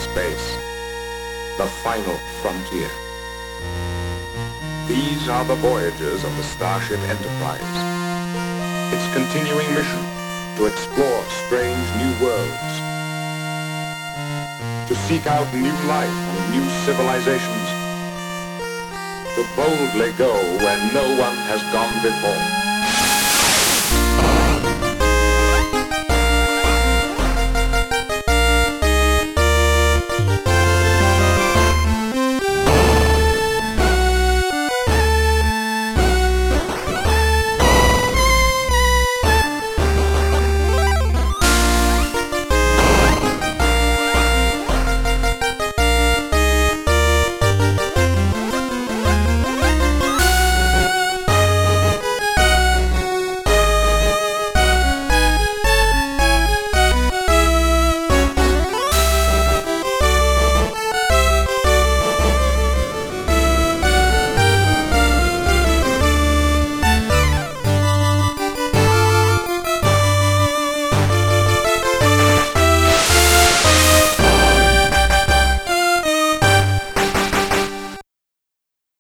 space, the final frontier. These are the voyages of the Starship Enterprise. Its continuing mission to explore strange new worlds, to seek out new life and new civilizations, to boldly go where no one has gone before.